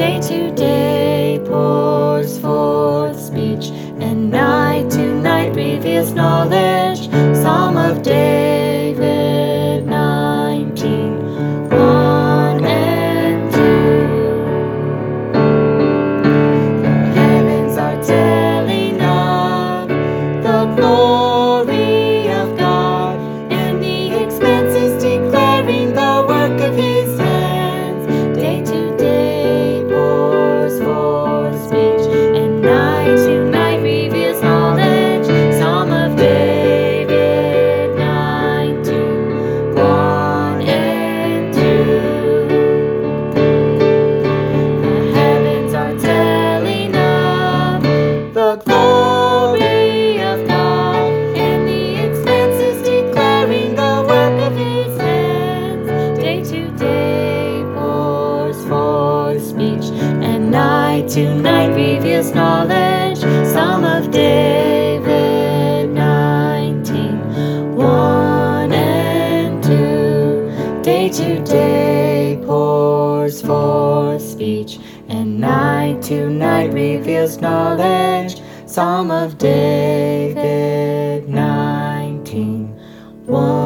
Day to day pours forth speech, and night to night reveals knowledge. Psalm of David 19, 1 and 2. The heavens are telling of the glory of God, and the expanses declaring the work of His hands. Day to day pours forth speech, and night to night reveals knowledge. Psalm of David 19, 1 and 2. The heavens are telling of the glory of God, and the expanses declaring the work of His hands. Day to day pours forth speech, and night to night reveals knowledge. Psalm of David 19, 1 and 2. Day to day pours forth speech, and night to night reveals knowledge. Psalm of David 19, 1